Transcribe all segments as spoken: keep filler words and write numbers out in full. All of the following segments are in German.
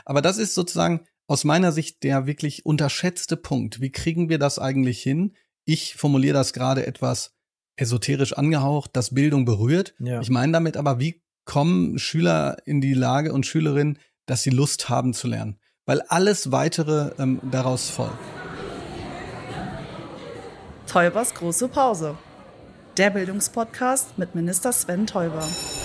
Aber das ist sozusagen aus meiner Sicht der wirklich unterschätzte Punkt. Wie kriegen wir das eigentlich hin? Ich formuliere das gerade etwas esoterisch angehaucht, dass Bildung berührt. Ja. Ich meine damit aber, wie kommen Schüler in die Lage und Schülerinnen, dass sie Lust haben zu lernen? Weil alles Weitere ähm, daraus folgt. Teubers große Pause. Der Bildungspodcast mit Minister Sven Teuber.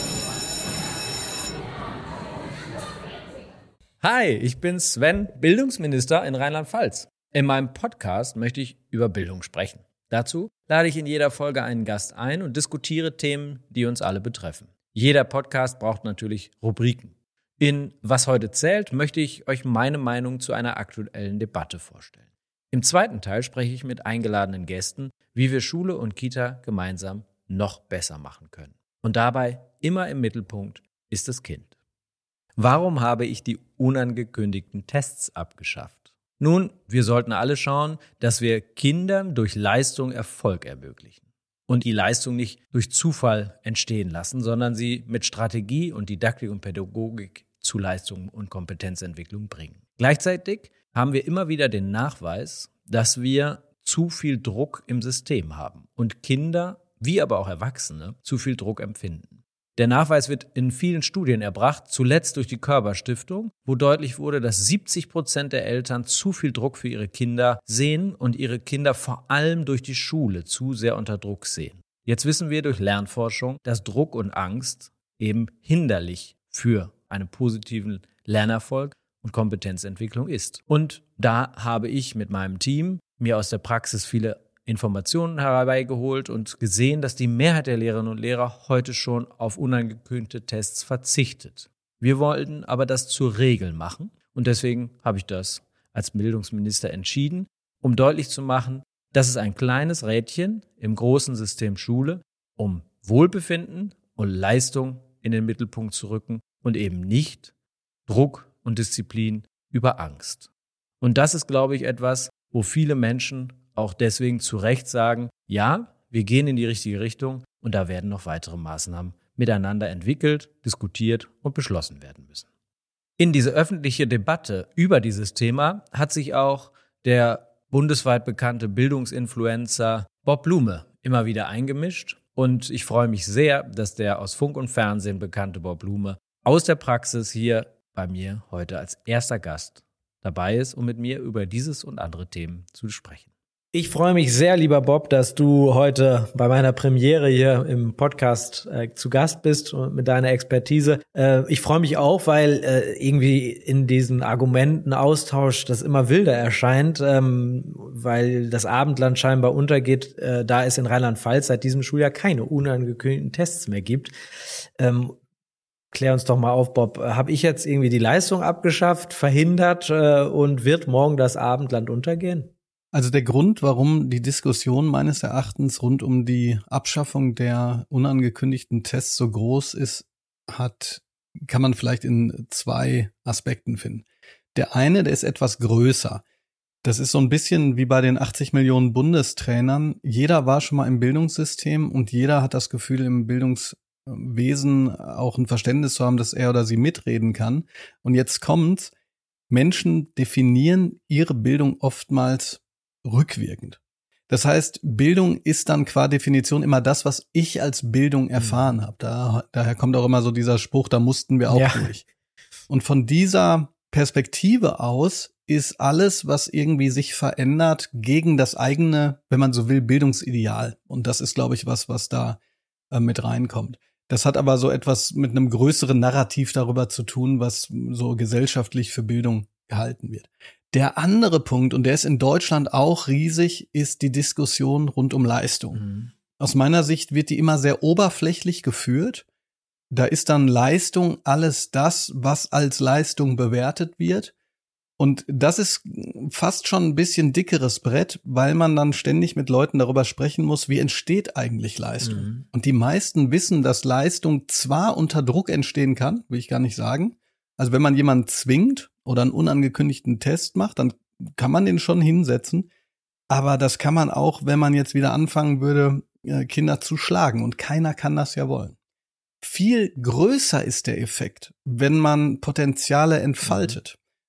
Hi, ich bin Sven, Bildungsminister in Rheinland-Pfalz. In meinem Podcast möchte ich über Bildung sprechen. Dazu lade ich in jeder Folge einen Gast ein und diskutiere Themen, die uns alle betreffen. Jeder Podcast braucht natürlich Rubriken. In Was heute zählt möchte ich euch meine Meinung zu einer aktuellen Debatte vorstellen. Im zweiten Teil spreche ich mit eingeladenen Gästen, wie wir Schule und Kita gemeinsam noch besser machen können. Und dabei immer im Mittelpunkt ist das Kind. Warum habe ich die unangekündigten Tests abgeschafft? Nun, wir sollten alle schauen, dass wir Kindern durch Leistung Erfolg ermöglichen und die Leistung nicht durch Zufall entstehen lassen, sondern sie mit Strategie und Didaktik und Pädagogik zu Leistung und Kompetenzentwicklung bringen. Gleichzeitig haben wir immer wieder den Nachweis, dass wir zu viel Druck im System haben und Kinder, wie aber auch Erwachsene, zu viel Druck empfinden. Der Nachweis wird in vielen Studien erbracht, zuletzt durch die Körber-Stiftung, wo deutlich wurde, dass siebzig Prozent der Eltern zu viel Druck für ihre Kinder sehen und ihre Kinder vor allem durch die Schule zu sehr unter Druck sehen. Jetzt wissen wir durch Lernforschung, dass Druck und Angst eben hinderlich für einen positiven Lernerfolg und Kompetenzentwicklung ist. Und da habe ich mit meinem Team mir aus der Praxis viele Informationen herbeigeholt und gesehen, dass die Mehrheit der Lehrerinnen und Lehrer heute schon auf unangekündigte Tests verzichtet. Wir wollten aber das zur Regel machen und deswegen habe ich das als Bildungsminister entschieden, um deutlich zu machen, dass es ein kleines Rädchen im großen System Schule, um Wohlbefinden und Leistung in den Mittelpunkt zu rücken und eben nicht Druck und Disziplin über Angst. Und das ist, glaube ich, etwas, wo viele Menschen auch deswegen zu Recht sagen, ja, wir gehen in die richtige Richtung und da werden noch weitere Maßnahmen miteinander entwickelt, diskutiert und beschlossen werden müssen. In diese öffentliche Debatte über dieses Thema hat sich auch der bundesweit bekannte Bildungsinfluencer Bob Blume immer wieder eingemischt und ich freue mich sehr, dass der aus Funk und Fernsehen bekannte Bob Blume aus der Praxis hier bei mir heute als erster Gast dabei ist, um mit mir über dieses und andere Themen zu sprechen. Ich freue mich sehr, lieber Bob, dass du heute bei meiner Premiere hier im Podcast äh, zu Gast bist und mit deiner Expertise. Äh, ich freue mich auch, weil äh, irgendwie in diesen Argumentenaustausch das immer wilder erscheint, ähm, weil das Abendland scheinbar untergeht, äh, da es in Rheinland-Pfalz seit diesem Schuljahr keine unangekündigten Tests mehr gibt. Ähm, Klär uns doch mal auf, Bob. Habe ich jetzt irgendwie die Leistung abgeschafft, verhindert äh, und wird morgen das Abendland untergehen? Also der Grund, warum die Diskussion meines Erachtens rund um die Abschaffung der unangekündigten Tests so groß ist, hat, kann man vielleicht in zwei Aspekten finden. Der eine, der ist etwas größer. Das ist so ein bisschen wie bei den achtzig Millionen Bundestrainern. Jeder war schon mal im Bildungssystem und jeder hat das Gefühl, im Bildungswesen auch ein Verständnis zu haben, dass er oder sie mitreden kann. Und jetzt kommt's. Menschen definieren ihre Bildung oftmals rückwirkend. Das heißt, Bildung ist dann qua Definition immer das, was ich als Bildung erfahren habe. Da, daher kommt auch immer so dieser Spruch, da mussten wir auch ja. durch. Und von dieser Perspektive aus ist alles, was irgendwie sich verändert, gegen das eigene, wenn man so will, Bildungsideal. Und das ist, glaube ich, was, was da äh, mit reinkommt. Das hat aber so etwas mit einem größeren Narrativ darüber zu tun, was so gesellschaftlich für Bildung gehalten wird. Der andere Punkt, und der ist in Deutschland auch riesig, ist die Diskussion rund um Leistung. Mhm. Aus meiner Sicht wird die immer sehr oberflächlich geführt. Da ist dann Leistung alles das, was als Leistung bewertet wird. Und das ist fast schon ein bisschen dickeres Brett, weil man dann ständig mit Leuten darüber sprechen muss, wie entsteht eigentlich Leistung. Mhm. Und die meisten wissen, dass Leistung zwar unter Druck entstehen kann, will ich gar nicht sagen. Also wenn man jemanden zwingt oder einen unangekündigten Test macht, dann kann man den schon hinsetzen. Aber das kann man auch, wenn man jetzt wieder anfangen würde, Kinder zu schlagen. Und keiner kann das ja wollen. Viel größer ist der Effekt, wenn man Potenziale entfaltet.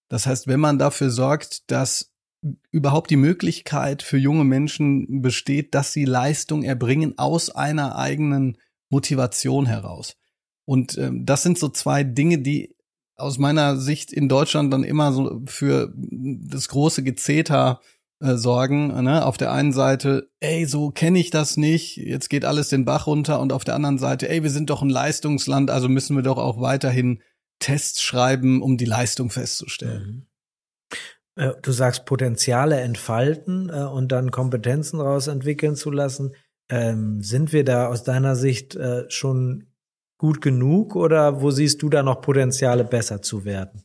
Das heißt, wenn man dafür sorgt, dass überhaupt die Möglichkeit für junge Menschen besteht, dass sie Leistung erbringen aus einer eigenen Motivation heraus. Und ähm, das sind so zwei Dinge, die aus meiner Sicht in Deutschland dann immer so für das große Gezeter äh, sorgen. Ne? Auf der einen Seite, ey, so kenne ich das nicht, jetzt geht alles den Bach runter. Und auf der anderen Seite, ey, wir sind doch ein Leistungsland, also müssen wir doch auch weiterhin Tests schreiben, um die Leistung festzustellen. Mhm. Du sagst Potenziale entfalten äh, und dann Kompetenzen raus entwickeln zu lassen. Ähm, sind wir da aus deiner Sicht äh, schon gut genug oder wo siehst du da noch Potenziale, besser zu werden?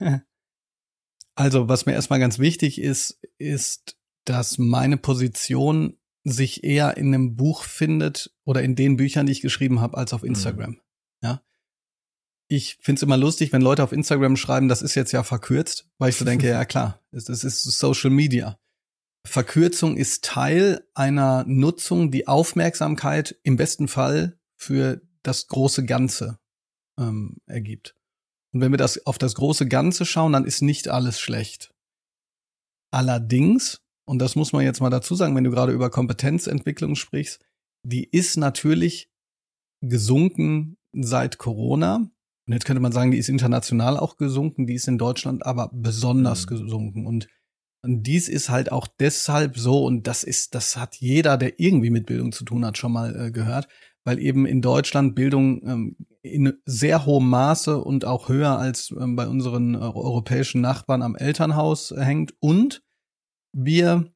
Also, was mir erstmal ganz wichtig ist, ist, dass meine Position sich eher in einem Buch findet oder in den Büchern, die ich geschrieben habe, als auf Instagram. Mhm. Ja. Ich find's immer lustig, wenn Leute auf Instagram schreiben, das ist jetzt ja verkürzt, weil ich so denke, ja klar, das ist Social Media. Verkürzung ist Teil einer Nutzung, die Aufmerksamkeit im besten Fall für das große Ganze ähm, ergibt. Und wenn wir das auf das große Ganze schauen, dann ist nicht alles schlecht. Allerdings, und das muss man jetzt mal dazu sagen, wenn du gerade über Kompetenzentwicklung sprichst, die ist natürlich gesunken seit Corona. Und jetzt könnte man sagen, die ist international auch gesunken, die ist in Deutschland aber besonders mhm. gesunken. Und, und dies ist halt auch deshalb so, und das ist, das hat jeder, der irgendwie mit Bildung zu tun hat, schon mal äh, gehört, weil eben in Deutschland Bildung ähm, in sehr hohem Maße und auch höher als ähm, bei unseren äh, europäischen Nachbarn am Elternhaus äh, hängt. Und wir,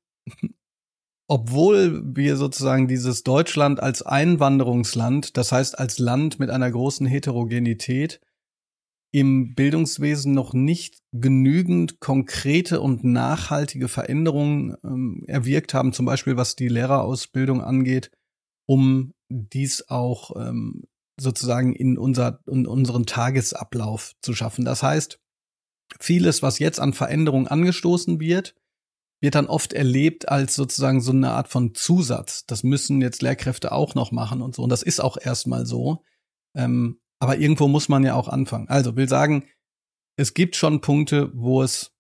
obwohl wir sozusagen dieses Deutschland als Einwanderungsland, das heißt als Land mit einer großen Heterogenität, im Bildungswesen noch nicht genügend konkrete und nachhaltige Veränderungen ähm, erwirkt haben, zum Beispiel was die Lehrerausbildung angeht, um dies auch ähm, sozusagen in, unser, in unseren Tagesablauf zu schaffen. Das heißt, vieles, was jetzt an Veränderungen angestoßen wird, wird dann oft erlebt als sozusagen so eine Art von Zusatz. Das müssen jetzt Lehrkräfte auch noch machen und so. Und das ist auch erstmal so. Ähm, aber irgendwo muss man ja auch anfangen. Also will sagen, es gibt schon Punkte, wo es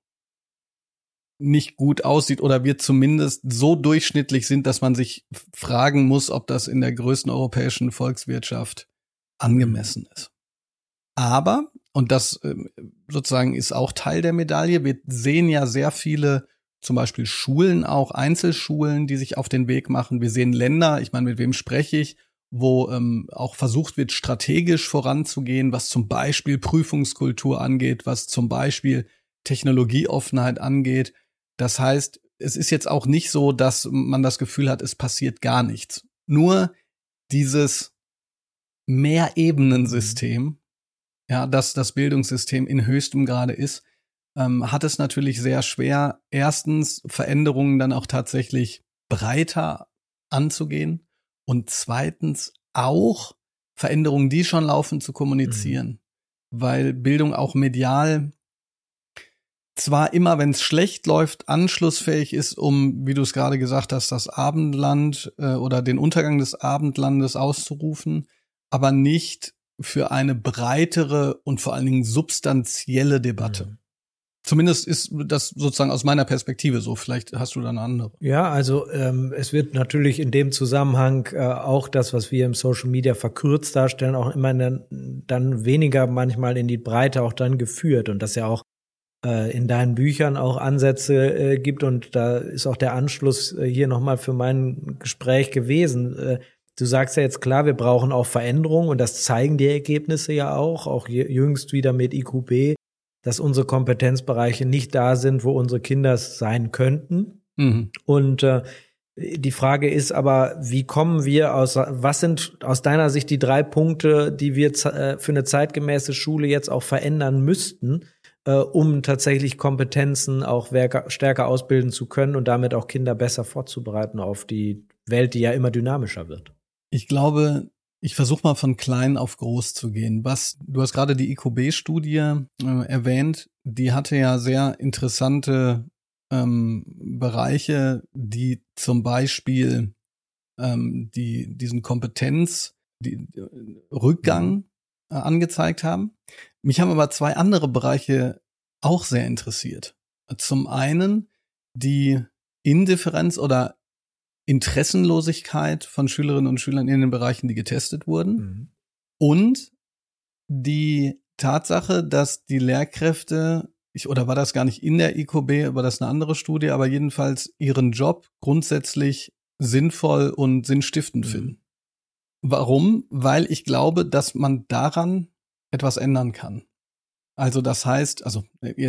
nicht gut aussieht oder wir zumindest so durchschnittlich sind, dass man sich fragen muss, ob das in der größten europäischen Volkswirtschaft angemessen ist. Aber, und das sozusagen ist auch Teil der Medaille, wir sehen ja sehr viele zum Beispiel Schulen, auch Einzelschulen, die sich auf den Weg machen. Wir sehen Länder, ich meine, mit wem spreche ich, wo ähm, auch versucht wird, strategisch voranzugehen, was zum Beispiel Prüfungskultur angeht, was zum Beispiel Technologieoffenheit angeht. Das heißt, es ist jetzt auch nicht so, dass man das Gefühl hat, es passiert gar nichts. Nur dieses Mehrebenensystem, ja, das das Bildungssystem in höchstem Grade ist, ähm, hat es natürlich sehr schwer, erstens Veränderungen dann auch tatsächlich breiter anzugehen und zweitens auch Veränderungen, die schon laufen, zu kommunizieren. Mhm. Weil Bildung auch medial zwar immer, wenn es schlecht läuft, anschlussfähig ist, um, wie du es gerade gesagt hast, das Abendland äh, oder den Untergang des Abendlandes auszurufen, aber nicht für eine breitere und vor allen Dingen substanzielle Debatte. Mhm. Zumindest ist das sozusagen aus meiner Perspektive so. Vielleicht hast du da eine andere. Ja, also ähm, es wird natürlich in dem Zusammenhang äh, auch das, was wir im Social Media verkürzt darstellen, auch immer dann, dann weniger manchmal in die Breite auch dann geführt. Und das ja auch äh, in deinen Büchern auch Ansätze äh, gibt. Und da ist auch der Anschluss äh, hier nochmal für mein Gespräch gewesen. Äh, du sagst ja jetzt klar, wir brauchen auch Veränderungen und das zeigen die Ergebnisse ja auch, auch jüngst wieder mit I Q B, dass unsere Kompetenzbereiche nicht da sind, wo unsere Kinder sein könnten. Mhm. Und äh, die Frage ist aber, wie kommen wir aus, was sind aus deiner Sicht die drei Punkte, die wir äh, für eine zeitgemäße Schule jetzt auch verändern müssten, äh, um tatsächlich Kompetenzen auch stärker ausbilden zu können und damit auch Kinder besser vorzubereiten auf die Welt, die ja immer dynamischer wird? Ich glaube, ich versuche mal von klein auf groß zu gehen. Was, du hast gerade die I Q B-Studie äh, erwähnt, die hatte ja sehr interessante ähm, Bereiche, die zum Beispiel ähm, die diesen Kompetenz, die, äh, Rückgang äh, angezeigt haben. Mich haben aber zwei andere Bereiche auch sehr interessiert. Zum einen die Indifferenz oder Interessenlosigkeit von Schülerinnen und Schülern in den Bereichen, die getestet wurden. Mhm. Und die Tatsache, dass die Lehrkräfte, ich, oder war das gar nicht in der I Q B, war das eine andere Studie, aber jedenfalls ihren Job grundsätzlich sinnvoll und sinnstiftend mhm. finden. Warum? Weil ich glaube, dass man daran etwas ändern kann. Also das heißt, also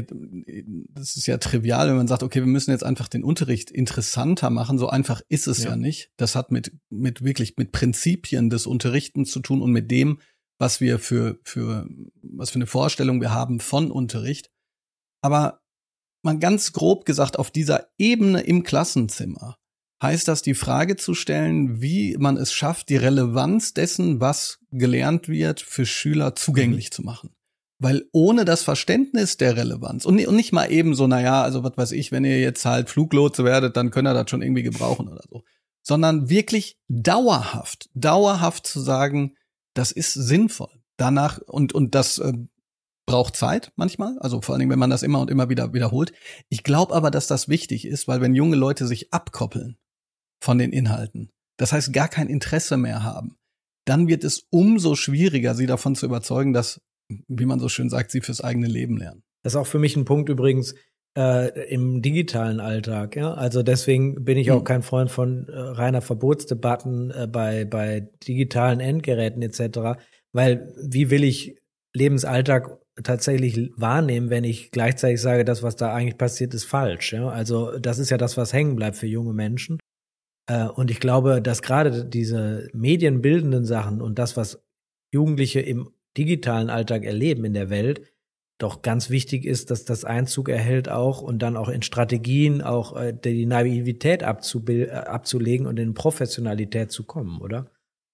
das ist ja trivial, wenn man sagt, okay, wir müssen jetzt einfach den Unterricht interessanter machen. So einfach ist es ja, ja nicht. Das hat mit mit wirklich mit Prinzipien des Unterrichtens zu tun und mit dem, was wir für für was für eine Vorstellung wir haben von Unterricht. Aber mal ganz grob gesagt, auf dieser Ebene im Klassenzimmer heißt das, die Frage zu stellen, wie man es schafft, die Relevanz dessen, was gelernt wird, für Schüler zugänglich mhm. zu machen. Weil ohne das Verständnis der Relevanz und nicht mal eben so, naja, also was weiß ich, wenn ihr jetzt halt Fluglotse werdet, dann könnt ihr das schon irgendwie gebrauchen oder so. Sondern wirklich dauerhaft, dauerhaft zu sagen, das ist sinnvoll. Danach, und und das äh, braucht Zeit manchmal, also vor allen Dingen, wenn man das immer und immer wieder wiederholt. Ich glaube aber, dass das wichtig ist, weil wenn junge Leute sich abkoppeln von den Inhalten, das heißt gar kein Interesse mehr haben, dann wird es umso schwieriger, sie davon zu überzeugen, dass, wie man so schön sagt, sie fürs eigene Leben lernen. Das ist auch für mich ein Punkt übrigens äh, im digitalen Alltag. Ja? Also deswegen bin ich auch hm. kein Freund von äh, reiner Verbotsdebatten äh, bei bei digitalen Endgeräten et cetera. Weil wie will ich Lebensalltag tatsächlich wahrnehmen, wenn ich gleichzeitig sage, das, was da eigentlich passiert, ist falsch. Ja? Also das ist ja das, was hängen bleibt für junge Menschen. Äh, und ich glaube, dass gerade diese medienbildenden Sachen und das, was Jugendliche im digitalen Alltag erleben in der Welt, doch ganz wichtig ist, dass das Einzug erhält auch und dann auch in Strategien auch äh, die Naivität abzubil- äh, abzulegen und in Professionalität zu kommen, oder?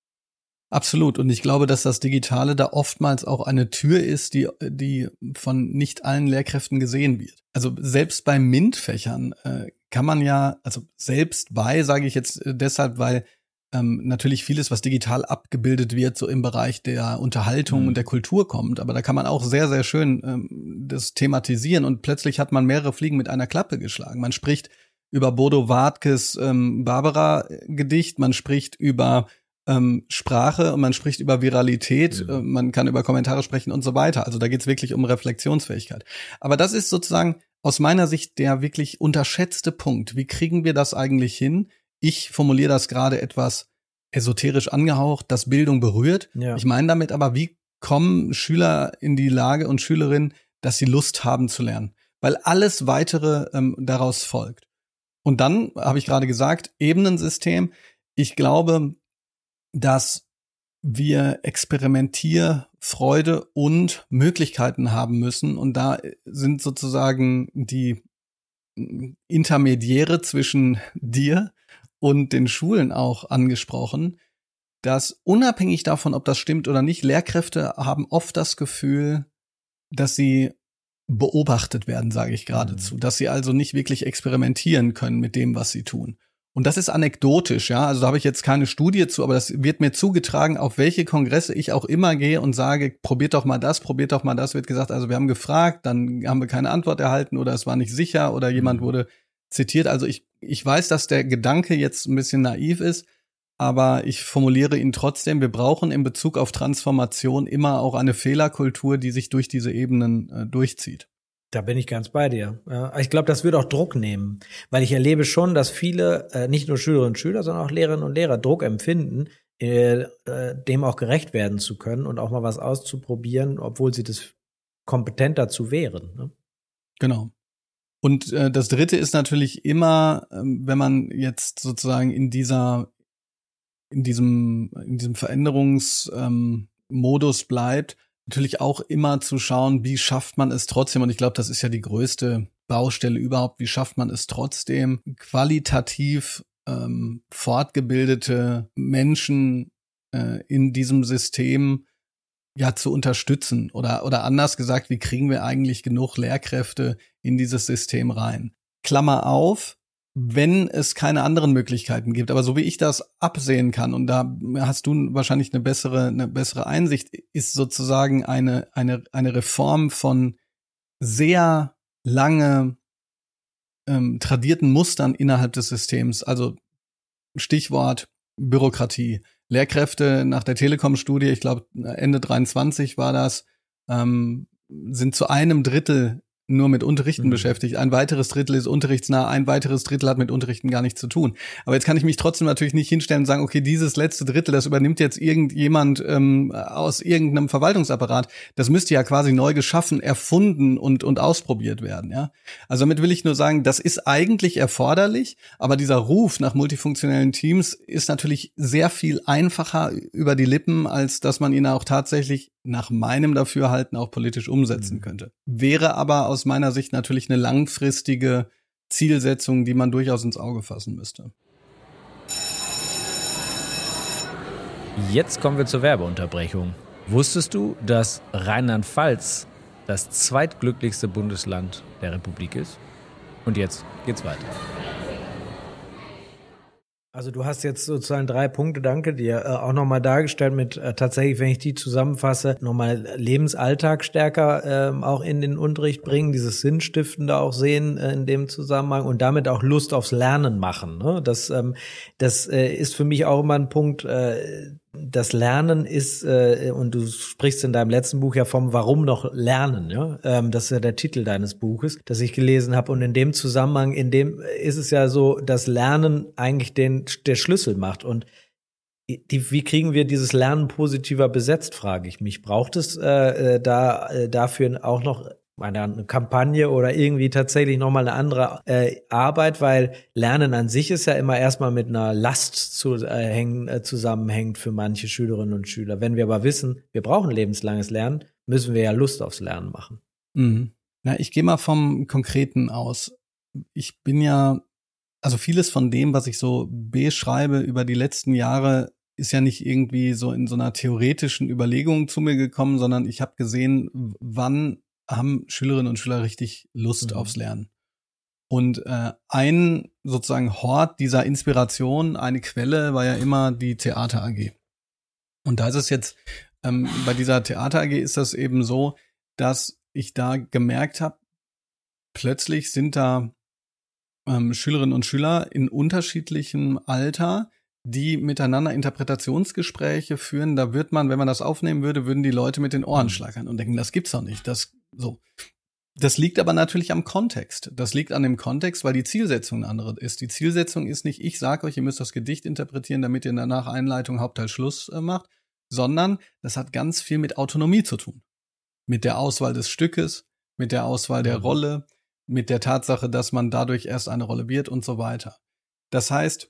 Absolut. Und ich glaube, dass das Digitale da oftmals auch eine Tür ist, die die von nicht allen Lehrkräften gesehen wird. Also selbst bei MINT-Fächern äh, kann man ja, also selbst bei, sage ich jetzt äh, deshalb, weil ähm, natürlich vieles, was digital abgebildet wird, so im Bereich der Unterhaltung mhm. und der Kultur kommt. Aber da kann man auch sehr, sehr schön ähm, das thematisieren und plötzlich hat man mehrere Fliegen mit einer Klappe geschlagen. Man spricht über Bodo Wartkes ähm, Barbara-Gedicht, man spricht über ähm, Sprache und man spricht über Viralität, ja. äh, man kann über Kommentare sprechen und so weiter. Also da geht's wirklich um Reflexionsfähigkeit. Aber das ist sozusagen aus meiner Sicht der wirklich unterschätzte Punkt. Wie kriegen wir das eigentlich hin? Ich formuliere das gerade etwas esoterisch angehaucht, dass Bildung berührt. Ja. Ich meine damit aber, wie kommen Schüler in die Lage und Schülerinnen, dass sie Lust haben zu lernen? Weil alles Weitere ähm, daraus folgt. Und dann, habe ich gerade gesagt, Ebenensystem. Ich glaube, dass wir Experimentierfreude und Möglichkeiten haben müssen. Und da sind sozusagen die Intermediäre zwischen dir und den Schulen auch angesprochen, dass unabhängig davon, ob das stimmt oder nicht, Lehrkräfte haben oft das Gefühl, dass sie beobachtet werden, sage ich geradezu, mhm. dass sie also nicht wirklich experimentieren können mit dem, was sie tun. Und das ist anekdotisch, ja, also da habe ich jetzt keine Studie zu, aber das wird mir zugetragen, auf welche Kongresse ich auch immer gehe und sage, probiert doch mal das, probiert doch mal das, wird gesagt, also wir haben gefragt, dann haben wir keine Antwort erhalten oder es war nicht sicher oder jemand wurde zitiert. Also ich ich weiß, dass der Gedanke jetzt ein bisschen naiv ist, aber ich formuliere ihn trotzdem, wir brauchen in Bezug auf Transformation immer auch eine Fehlerkultur, die sich durch diese Ebenen äh, durchzieht. Da bin ich ganz bei dir. Ja, ich glaube, das wird auch Druck nehmen, weil ich erlebe schon, dass viele, äh, nicht nur Schülerinnen und Schüler, sondern auch Lehrerinnen und Lehrer Druck empfinden, äh, äh, dem auch gerecht werden zu können und auch mal was auszuprobieren, obwohl sie das kompetent dazu wären. Ne? Genau. Und äh, das Dritte ist natürlich immer, ähm, wenn man jetzt sozusagen in dieser, in diesem, in diesem Veränderungsmodus ähm, bleibt, natürlich auch immer zu schauen, wie schafft man es trotzdem, und ich glaube, das ist ja die größte Baustelle überhaupt, wie schafft man es trotzdem, qualitativ ähm, fortgebildete Menschen äh, in diesem System ja zu unterstützen oder oder anders gesagt, wie kriegen wir eigentlich genug Lehrkräfte in dieses System rein? Klammer auf, wenn es keine anderen Möglichkeiten gibt, aber so wie ich das absehen kann, und da hast du wahrscheinlich eine bessere eine bessere Einsicht, ist sozusagen eine eine eine Reform von sehr lange ähm, tradierten Mustern innerhalb des Systems. Also Stichwort Bürokratie. Lehrkräfte nach der Telekom-Studie, ich glaube Ende dreiundzwanzig war das, ähm, sind zu einem Drittel nur mit Unterrichten mhm. beschäftigt. Ein weiteres Drittel ist unterrichtsnah, ein weiteres Drittel hat mit Unterrichten gar nichts zu tun. Aber jetzt kann ich mich trotzdem natürlich nicht hinstellen und sagen, okay, dieses letzte Drittel, das übernimmt jetzt irgendjemand ähm, aus irgendeinem Verwaltungsapparat. Das müsste ja quasi neu geschaffen, erfunden und und ausprobiert werden. Ja, also damit will ich nur sagen, das ist eigentlich erforderlich, aber dieser Ruf nach multifunktionellen Teams ist natürlich sehr viel einfacher über die Lippen, als dass man ihn auch tatsächlich nach meinem Dafürhalten auch politisch umsetzen könnte. Wäre aber aus meiner Sicht natürlich eine langfristige Zielsetzung, die man durchaus ins Auge fassen müsste. Jetzt kommen wir zur Werbeunterbrechung. Wusstest du, dass Rheinland-Pfalz das zweitglücklichste Bundesland der Republik ist? Und jetzt geht's weiter. Also du hast jetzt sozusagen drei Punkte, danke dir, äh, auch nochmal dargestellt mit äh, tatsächlich, wenn ich die zusammenfasse, nochmal Lebensalltag stärker äh, auch in den Unterricht bringen, dieses Sinnstiftende auch sehen äh, in dem Zusammenhang und damit auch Lust aufs Lernen machen. Ne? Das, ähm, das äh, ist für mich auch immer ein Punkt, äh, das Lernen ist, äh, und du sprichst in deinem letzten Buch ja vom Warum noch lernen, ja? Ähm, das ist ja der Titel deines Buches, das ich gelesen habe. Und in dem Zusammenhang, in dem ist es ja so, dass Lernen eigentlich den der Schlüssel macht. Und die, wie kriegen wir dieses Lernen positiver besetzt, frage ich mich. Braucht es äh, da äh, dafür auch noch eine, eine Kampagne oder irgendwie tatsächlich nochmal eine andere äh, Arbeit, weil Lernen an sich ist ja immer erstmal mit einer Last zu, äh, hängen, äh, zusammenhängt für manche Schülerinnen und Schüler. Wenn wir aber wissen, wir brauchen lebenslanges Lernen, müssen wir ja Lust aufs Lernen machen. Mhm. Na, ich gehe mal vom Konkreten aus. Ich bin ja, also vieles von dem, was ich so beschreibe über die letzten Jahre, ist ja nicht irgendwie so in so einer theoretischen Überlegung zu mir gekommen, sondern ich habe gesehen, wann haben Schülerinnen und Schüler richtig Lust mhm. aufs Lernen. Und äh, ein sozusagen Hort dieser Inspiration, eine Quelle, war ja immer die Theater A G. Und da ist es jetzt, ähm, bei dieser Theater A G ist das eben so, dass ich da gemerkt habe, plötzlich sind da ähm, Schülerinnen und Schüler in unterschiedlichem Alter, die miteinander Interpretationsgespräche führen. Da wird man, wenn man das aufnehmen würde, würden die Leute mit den Ohren schlackern und denken, das gibt's doch nicht. Das so. Das liegt aber natürlich am Kontext. Das liegt an dem Kontext, weil die Zielsetzung eine andere ist. Die Zielsetzung ist nicht, ich sage euch, ihr müsst das Gedicht interpretieren, damit ihr danach Einleitung, Hauptteil, Schluss äh, macht, sondern das hat ganz viel mit Autonomie zu tun. Mit der Auswahl des Stückes, mit der Auswahl der Rolle, mit der Tatsache, dass man dadurch erst eine Rolle wird und so weiter. Das heißt,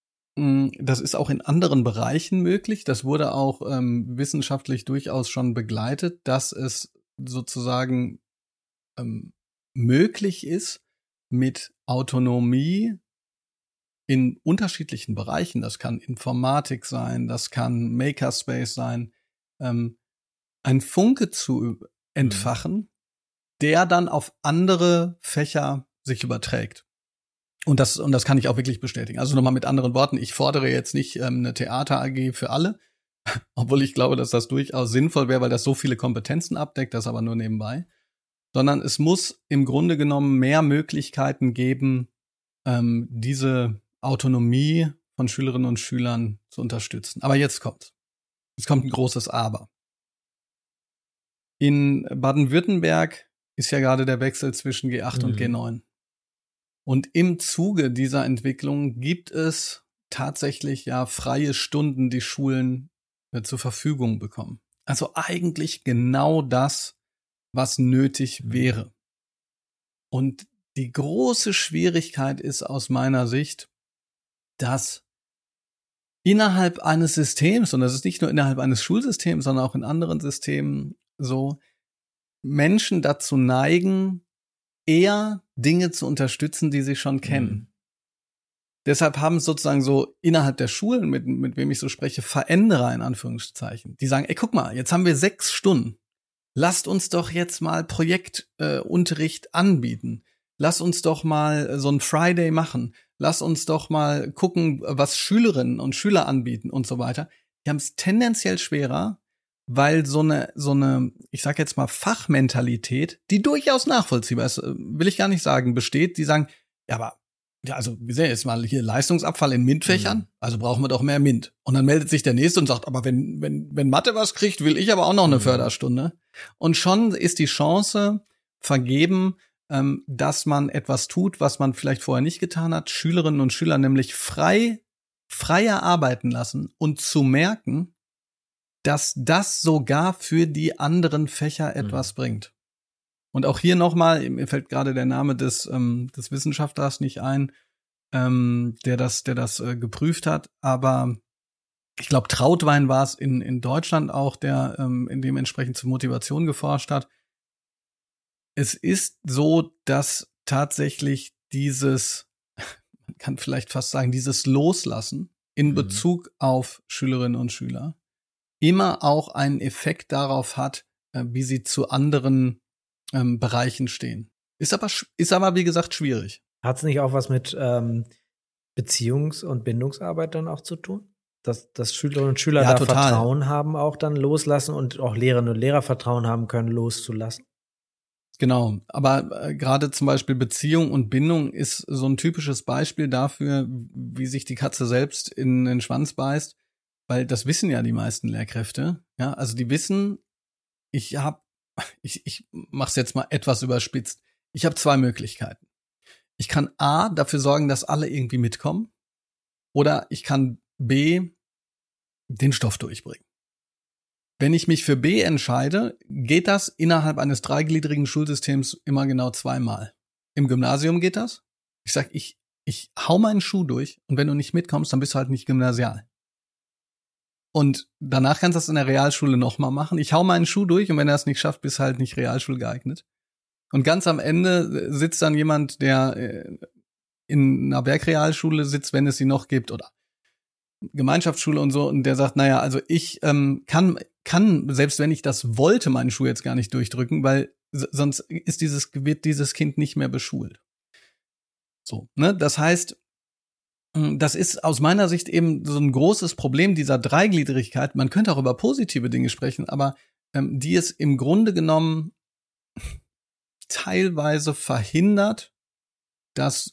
das ist auch in anderen Bereichen möglich. Das wurde auch ähm, wissenschaftlich durchaus schon begleitet, dass es sozusagen ähm, möglich ist, mit Autonomie in unterschiedlichen Bereichen, das kann Informatik sein, das kann Makerspace sein, ähm, ein Funke zu entfachen, mhm. der dann auf andere Fächer sich überträgt. Und das, und das kann ich auch wirklich bestätigen. Also nochmal mit anderen Worten, ich fordere jetzt nicht ähm, eine Theater A G für alle, obwohl ich glaube, dass das durchaus sinnvoll wäre, weil das so viele Kompetenzen abdeckt, das aber nur nebenbei. Sondern es muss im Grunde genommen mehr Möglichkeiten geben, ähm, diese Autonomie von Schülerinnen und Schülern zu unterstützen. Aber jetzt kommt's. Jetzt kommt ein großes Aber. In Baden-Württemberg ist ja gerade der Wechsel zwischen G acht mhm. und G neun. Und im Zuge dieser Entwicklung gibt es tatsächlich ja freie Stunden, die Schulen äh, zur Verfügung bekommen. Also eigentlich genau das, was nötig wäre. Und die große Schwierigkeit ist aus meiner Sicht, dass innerhalb eines Systems, und das ist nicht nur innerhalb eines Schulsystems, sondern auch in anderen Systemen so, Menschen dazu neigen, eher Dinge zu unterstützen, die sie schon kennen. Mhm. Deshalb haben sozusagen so innerhalb der Schulen, mit, mit wem ich so spreche, Veränderer in Anführungszeichen, die sagen, ey, guck mal, jetzt haben wir sechs Stunden. Lasst uns doch jetzt mal Projektunterricht äh, anbieten. Lass uns doch mal so ein Friday machen. Lass uns doch mal gucken, was Schülerinnen und Schüler anbieten und so weiter. Die haben es tendenziell schwerer, weil so eine, so eine, ich sag jetzt mal Fachmentalität, die durchaus nachvollziehbar ist, will ich gar nicht sagen, besteht, die sagen, ja, aber, ja, also, wir sehen jetzt mal hier Leistungsabfall in MINT-Fächern, mhm. also brauchen wir doch mehr MINT. Und dann meldet sich der Nächste und sagt, aber wenn, wenn, wenn Mathe was kriegt, will ich aber auch noch eine mhm. Förderstunde. Und schon ist die Chance vergeben, ähm, dass man etwas tut, was man vielleicht vorher nicht getan hat, Schülerinnen und Schüler nämlich frei, freier arbeiten lassen und zu merken, dass das sogar für die anderen Fächer etwas mhm. bringt. Und auch hier nochmal, mir fällt gerade der Name des, ähm, des Wissenschaftlers nicht ein, ähm, der das, der das äh, geprüft hat, aber ich glaube, Trautwein war es in, in Deutschland auch, der ähm, in dem entsprechend zur Motivation geforscht hat. Es ist so, dass tatsächlich dieses, man kann vielleicht fast sagen, dieses Loslassen in mhm. Bezug auf Schülerinnen und Schüler immer auch einen Effekt darauf hat, äh, wie sie zu anderen ähm, Bereichen stehen. Ist aber, ist aber, wie gesagt, schwierig. Hat es nicht auch was mit ähm, Beziehungs- und Bindungsarbeit dann auch zu tun? Dass, dass Schülerinnen und Schüler ja, da total. Vertrauen haben, auch dann loslassen und auch Lehrerinnen und Lehrer Vertrauen haben können, loszulassen? Genau, aber äh, gerade zum Beispiel Beziehung und Bindung ist so ein typisches Beispiel dafür, wie sich die Katze selbst in den Schwanz beißt, weil das wissen ja die meisten Lehrkräfte. Ja, also die wissen, ich habe, ich, ich mach's jetzt mal etwas überspitzt, ich habe zwei Möglichkeiten. Ich kann A, dafür sorgen, dass alle irgendwie mitkommen, oder ich kann B, den Stoff durchbringen. Wenn ich mich für B entscheide, geht das innerhalb eines dreigliedrigen Schulsystems immer genau zweimal. Im Gymnasium geht das. Ich sag, ich, ich hau meinen Schuh durch und wenn du nicht mitkommst, dann bist du halt nicht gymnasial. Und danach kannst du das in der Realschule nochmal machen. Ich hau meinen Schuh durch und wenn er es nicht schafft, bist du halt nicht realschulgeeignet. Und ganz am Ende sitzt dann jemand, der in einer Werkrealschule sitzt, wenn es sie noch gibt, oder Gemeinschaftsschule und so, und der sagt, naja, also ich ähm, kann, kann, selbst wenn ich das wollte, meinen Schuh jetzt gar nicht durchdrücken, weil sonst ist dieses, wird dieses Kind nicht mehr beschult. So, ne, das heißt, das ist aus meiner Sicht eben so ein großes Problem dieser Dreigliedrigkeit. Man könnte auch über positive Dinge sprechen, aber ähm, die es im Grunde genommen teilweise verhindert, dass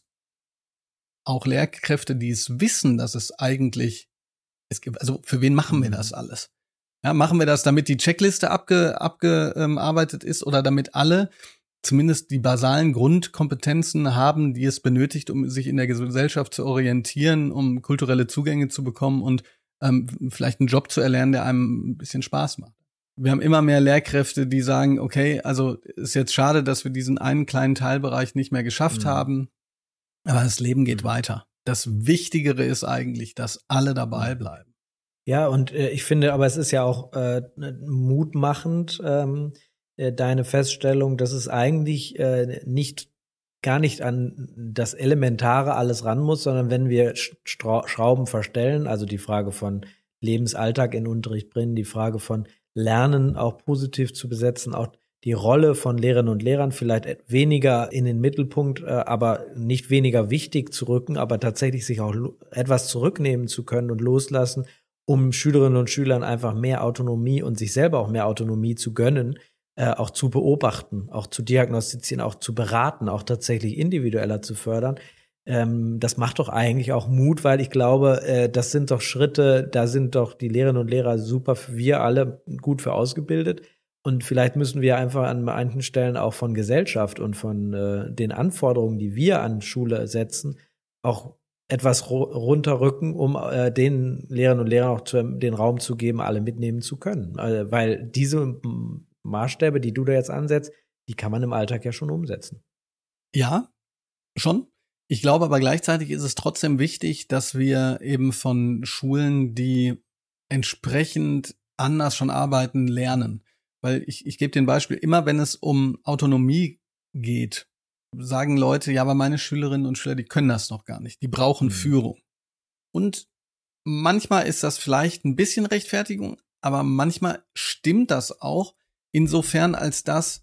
auch Lehrkräfte, die es wissen, dass es eigentlich, es gibt, also für wen machen wir das alles? Ja, machen wir das, damit die Checkliste abge, abgearbeitet ist oder damit alle zumindest die basalen Grundkompetenzen haben, die es benötigt, um sich in der Gesellschaft zu orientieren, um kulturelle Zugänge zu bekommen und ähm, vielleicht einen Job zu erlernen, der einem ein bisschen Spaß macht. Wir haben immer mehr Lehrkräfte, die sagen, okay, also ist jetzt schade, dass wir diesen einen kleinen Teilbereich nicht mehr geschafft mhm. haben, aber das Leben geht mhm. weiter. Das Wichtigere ist eigentlich, dass alle dabei bleiben. Ja, und äh, ich finde, aber es ist ja auch äh, mutmachend, ähm, äh, deine Feststellung, dass es eigentlich äh, nicht gar nicht an das Elementare alles ran muss, sondern wenn wir Stra- Schrauben verstellen, also die Frage von Lebensalltag in Unterricht bringen, die Frage von Lernen auch positiv zu besetzen, auch die Rolle von Lehrerinnen und Lehrern vielleicht weniger in den Mittelpunkt, äh, aber nicht weniger wichtig zu rücken, aber tatsächlich sich auch lo- etwas zurücknehmen zu können und loslassen, um Schülerinnen und Schülern einfach mehr Autonomie und sich selber auch mehr Autonomie zu gönnen, äh, auch zu beobachten, auch zu diagnostizieren, auch zu beraten, auch tatsächlich individueller zu fördern. Ähm, das macht doch eigentlich auch Mut, weil ich glaube, äh, das sind doch Schritte, da sind doch die Lehrerinnen und Lehrer super, wir alle gut für ausgebildet. Und vielleicht müssen wir einfach an manchen Stellen auch von Gesellschaft und von äh, den Anforderungen, die wir an Schule setzen, auch etwas ru- runterrücken, um äh, den Lehrerinnen und Lehrern auch zu, den Raum zu geben, alle mitnehmen zu können. Also, weil diese m- Maßstäbe, die du da jetzt ansetzt, die kann man im Alltag ja schon umsetzen. Ja, schon. Ich glaube aber gleichzeitig ist es trotzdem wichtig, dass wir eben von Schulen, die entsprechend anders schon arbeiten, lernen. Weil ich, ich gebe dir ein Beispiel, immer wenn es um Autonomie geht, sagen Leute, ja, aber meine Schülerinnen und Schüler, die können das noch gar nicht. Die brauchen mhm. Führung. Und manchmal ist das vielleicht ein bisschen Rechtfertigung, aber manchmal stimmt das auch, insofern als das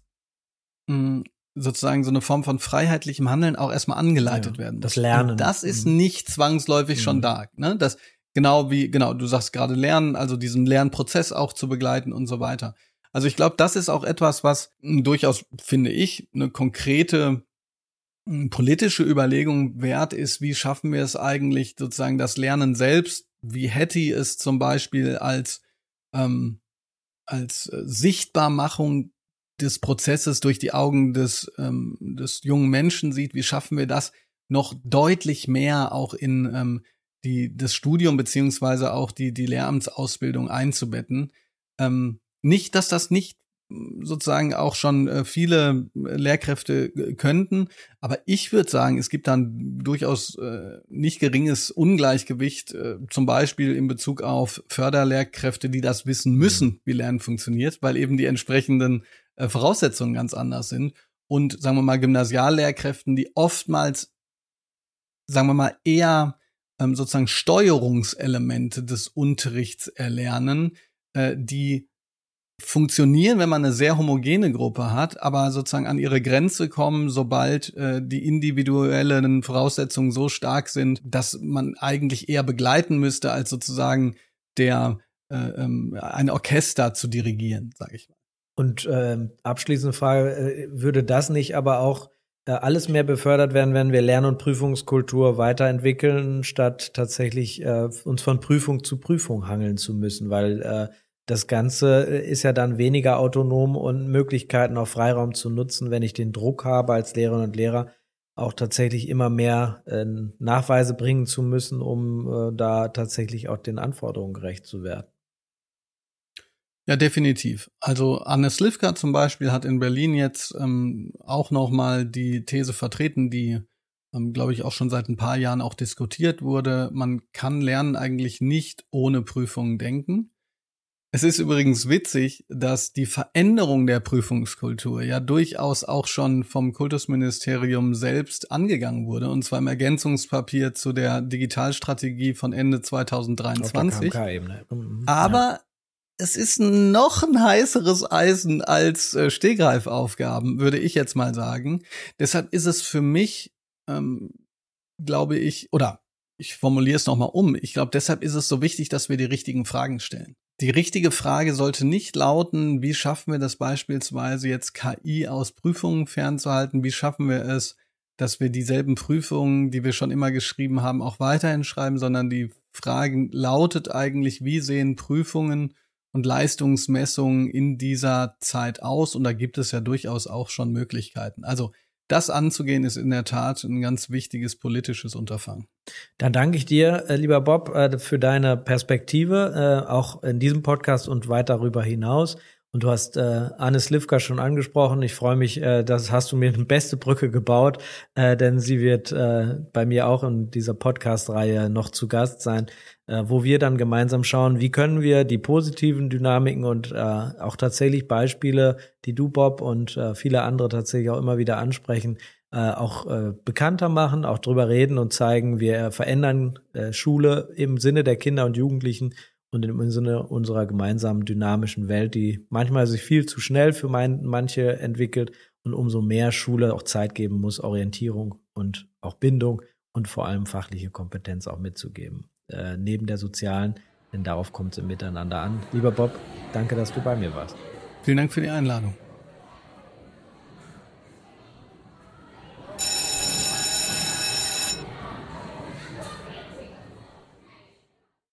mh, sozusagen so eine Form von freiheitlichem Handeln auch erstmal angeleitet ja, werden muss. Das Lernen. Und das ist mhm. nicht zwangsläufig mhm. schon da. Ne? Das Genau wie, genau, du sagst gerade lernen, also diesen Lernprozess auch zu begleiten und so weiter. Also ich glaube, das ist auch etwas, was m, durchaus, finde ich, eine konkrete m, politische Überlegung wert ist. Wie schaffen wir es eigentlich, sozusagen das Lernen selbst, wie Hattie es zum Beispiel als, ähm, als äh, Sichtbarmachung des Prozesses durch die Augen des, ähm, des jungen Menschen sieht, wie schaffen wir das noch deutlich mehr auch in ähm, die das Studium beziehungsweise auch die die Lehramtsausbildung einzubetten. Ähm, nicht, dass das nicht sozusagen auch schon äh, viele Lehrkräfte äh, könnten, aber ich würde sagen, es gibt dann durchaus äh, nicht geringes Ungleichgewicht, äh, zum Beispiel in Bezug auf Förderlehrkräfte, die das wissen müssen, wie Lernen funktioniert, weil eben die entsprechenden äh, Voraussetzungen ganz anders sind. Und sagen wir mal Gymnasiallehrkräften, die oftmals, sagen wir mal, eher ähm, sozusagen Steuerungselemente des Unterrichts erlernen, äh, die funktionieren, wenn man eine sehr homogene Gruppe hat, aber sozusagen an ihre Grenze kommen, sobald äh, die individuellen Voraussetzungen so stark sind, dass man eigentlich eher begleiten müsste, als sozusagen der äh, ähm, ein Orchester zu dirigieren, sage ich mal. Und äh, abschließende Frage, äh, würde das nicht aber auch äh, alles mehr befördert werden, wenn wir Lern- und Prüfungskultur weiterentwickeln, statt tatsächlich äh, uns von Prüfung zu Prüfung hangeln zu müssen, weil äh, das Ganze ist ja dann weniger autonom und Möglichkeiten auf Freiraum zu nutzen, wenn ich den Druck habe, als Lehrerinnen und Lehrer auch tatsächlich immer mehr äh, Nachweise bringen zu müssen, um äh, da tatsächlich auch den Anforderungen gerecht zu werden. Ja, definitiv. Also Anne Slivka zum Beispiel hat in Berlin jetzt ähm, auch nochmal die These vertreten, die, ähm, glaube ich, auch schon seit ein paar Jahren auch diskutiert wurde. Man kann Lernen eigentlich nicht ohne Prüfungen denken. Es ist übrigens witzig, dass die Veränderung der Prüfungskultur ja durchaus auch schon vom Kultusministerium selbst angegangen wurde, und zwar im Ergänzungspapier zu der Digitalstrategie von Ende zwanzig dreiundzwanzig. Auf der K M K-Ebene. Mhm. Aber ja. Es ist noch ein heißeres Eisen als äh, Stehgreifaufgaben, würde ich jetzt mal sagen. Deshalb ist es für mich, ähm, glaube ich, oder ich formuliere es nochmal um, ich glaube, deshalb ist es so wichtig, dass wir die richtigen Fragen stellen. Die richtige Frage sollte nicht lauten, wie schaffen wir das beispielsweise jetzt K I aus Prüfungen fernzuhalten, wie schaffen wir es, dass wir dieselben Prüfungen, die wir schon immer geschrieben haben, auch weiterhin schreiben, sondern die Frage lautet eigentlich, wie sehen Prüfungen und Leistungsmessungen in dieser Zeit aus? Und da gibt es ja durchaus auch schon Möglichkeiten. Also das anzugehen, ist in der Tat ein ganz wichtiges politisches Unterfangen. Dann danke ich dir, lieber Bob, für deine Perspektive, auch in diesem Podcast und weit darüber hinaus. Und du hast äh, Anne Slivka schon angesprochen. Ich freue mich, äh, das hast du mir eine beste Brücke gebaut, äh, denn sie wird äh, bei mir auch in dieser Podcast-Reihe noch zu Gast sein, äh, wo wir dann gemeinsam schauen, wie können wir die positiven Dynamiken und äh, auch tatsächlich Beispiele, die du, Bob, und äh, viele andere tatsächlich auch immer wieder ansprechen, äh, auch äh, bekannter machen, auch drüber reden und zeigen, wir verändern äh, Schule im Sinne der Kinder und Jugendlichen und im Sinne unserer gemeinsamen dynamischen Welt, die manchmal sich viel zu schnell für mein, manche entwickelt und umso mehr Schule auch Zeit geben muss, Orientierung und auch Bindung und vor allem fachliche Kompetenz auch mitzugeben, äh, neben der sozialen, denn darauf kommt es im Miteinander an. Lieber Bob, danke, dass du bei mir warst. Vielen Dank für die Einladung.